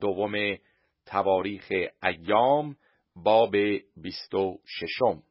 دوم تواریخ ایام باب 26.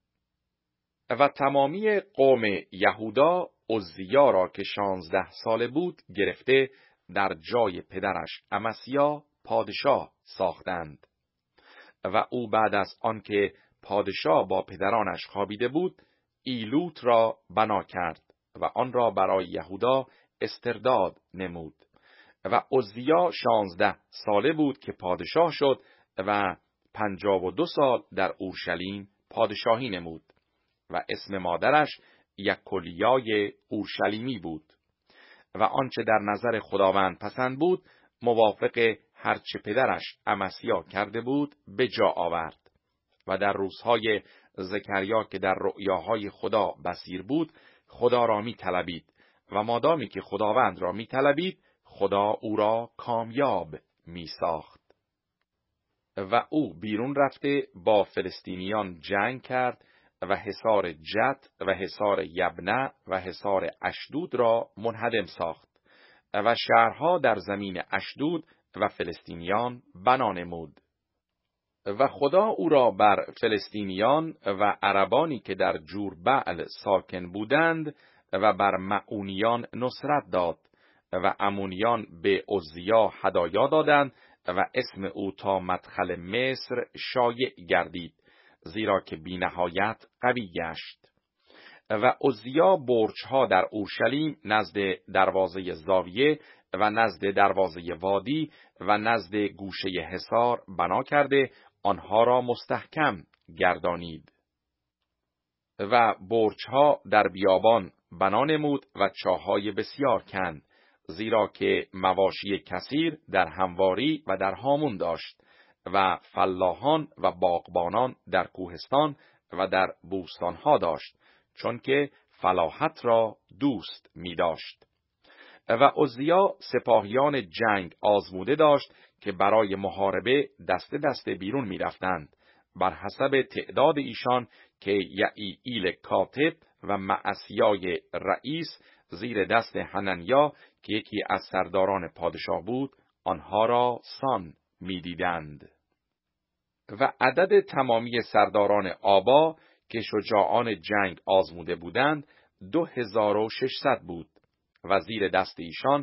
و تمامی قوم یهودا عزیا را که 16 ساله بود گرفته در جای پدرش امسیا پادشاه ساختند. و او بعد از آنکه پادشاه با پدرانش خوابیده بود ایلوت را بنا کرد و آن را برای یهودا استرداد نمود. و عزیا 16 ساله بود که پادشاه شد و 52 سال در اورشلیم پادشاهی نمود و اسم مادرش یکولیای اورشلیمی بود. و آنچه در نظر خداوند پسند بود موافق هرچه پدرش امسیا کرده بود به جا آورد. و در روزهای زکریا که در رؤیاهای خدا بصیر بود خدا را می طلبید و مادامی که خداوند را می طلبید خدا او را کامیاب می ساخت. و او بیرون رفته با فلسطینیان جنگ کرد و حصار جت و حصار یبنه و حصار اشدود را منهدم ساخت و شهرها در زمین اشدود و فلسطینیان بنا نمود. و خدا او را بر فلسطینیان و عربانی که در جور بعل ساکن بودند و بر معونیان نصرت داد و امونیان به عزیا هدایا دادند و اسم او تا مدخل مصر شایع گردید زیرا که بی نهایت قوی گشت. و عزیا برجها در اورشلیم نزد دروازه زاویه و نزد دروازه وادی و نزد گوشه حصار بنا کرده آنها را مستحکم گردانید. و برجها در بیابان بنا نمود و چاههای بسیار کند زیرا که مواشی کثیر در همواری و در هامون داشت و فلاحان و باغبانان در کوهستان و در بوستانها داشت چون که فلاحت را دوست می داشت. و عزیا سپاهیان جنگ آزموده داشت که برای محاربه دسته دسته بیرون می رفتند بر حسب تعداد ایشان که یعییل کاتب و معسیای رئیس زیر دست حننیا که یکی از سرداران پادشاه بود آنها را سان می دیدند. و عدد تمامی سرداران آبا که شجاعان جنگ آزموده بودند 2600 بود و زیر دست ایشان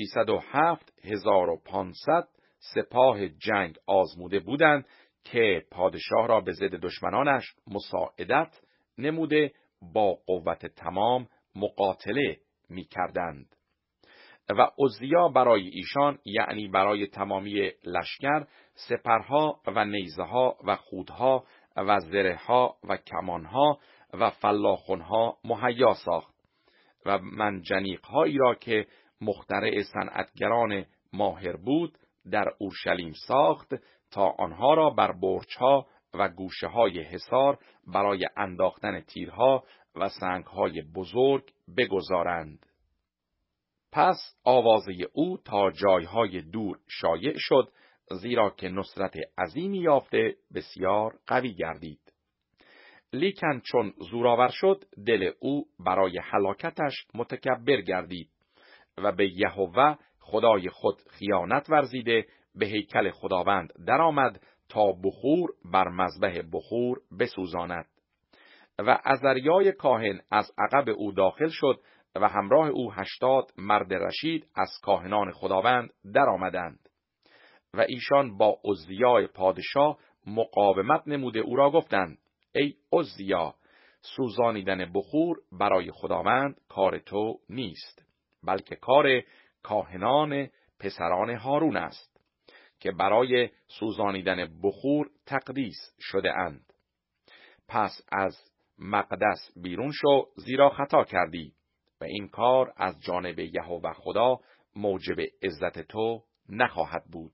307500 سپاه جنگ آزموده بودند که پادشاه را به ضد دشمنانش مساعدت نموده با قوت تمام مقاتله می کردند. و عزیا برای ایشان یعنی برای تمامی لشکر سپرها و نیزها و خودها و زرهها و کمانها و فلاخنها مهیا ساخت و منجنیقهایی را که مخترع صنعتگران ماهر بود در اورشلیم ساخت تا آنها را بر برجها و گوشه های حصار برای انداختن تیرها و سنگهای بزرگ بگذارند. پس آوازه او تا جایهای دور شایع شد زیرا که نصرت عظیمی یافته بسیار قوی گردید. لیکن چون زورآور شد دل او برای هلاکتش متکبر گردید و به یهوه خدای خود خیانت ورزیده به هیکل خداوند درآمد تا بخور بر مذبح بخور بسوزاند. و عزریای کاهن از عقب او داخل شد و همراه او 80 مرد رشید از کاهنان خداوند درآمدند. و ایشان با عزیا پادشاه مقاومت نموده او را گفتند ای عزیا سوزانیدن بخور برای خداوند کار تو نیست بلکه کار کاهنان پسران هارون است که برای سوزانیدن بخور تقدیس شده اند. پس از مقدس بیرون شو زیرا خطا کردی و این کار از جانب یهوه خدا موجب عزت تو نخواهد بود.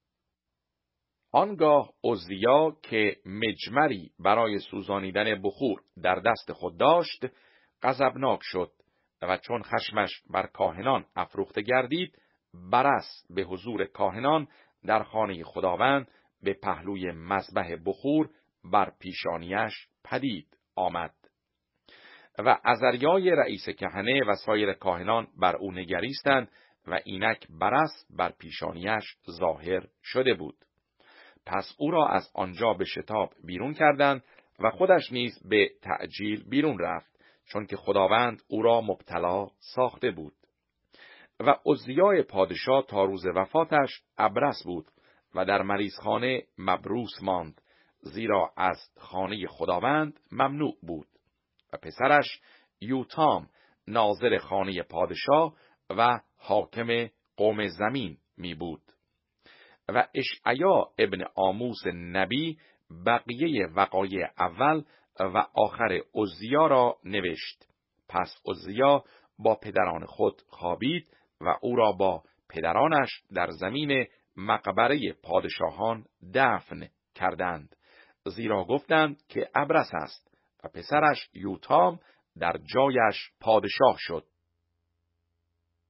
آنگاه عزیا که مجمری برای سوزانیدن بخور در دست خود داشت غضبناک شد و چون خشمش بر کاهنان افروخته گردید برس به حضور کاهنان در خانه خداوند به پهلوی مذبح بخور بر پیشانیش پدید آمد. و عزریای رئیس کهنه و سایر کاهنان بر او نگریستند و اینک برص بر پیشانیش ظاهر شده بود. پس او را از آنجا به شتاب بیرون کردند و خودش نیز به تعجیل بیرون رفت، چون که خداوند او را مبتلا ساخته بود. و عزیا پادشاه تا روز وفاتش ابرص بود و در مریضخانه مبروس ماند، زیرا از خانه خداوند ممنوع بود. و پسرش یوتام ناظر خانه پادشاه و حاکم قوم زمین می بود. و اشعیا ابن آموس نبی بقیه وقایع اول و آخر عزیا را نوشت. پس عزیا با پدران خود خوابید و او را با پدرانش در زمین مقبره پادشاهان دفن کردند، زیرا گفتند که ابرص است، و پسرش یوتام در جایش پادشاه شد.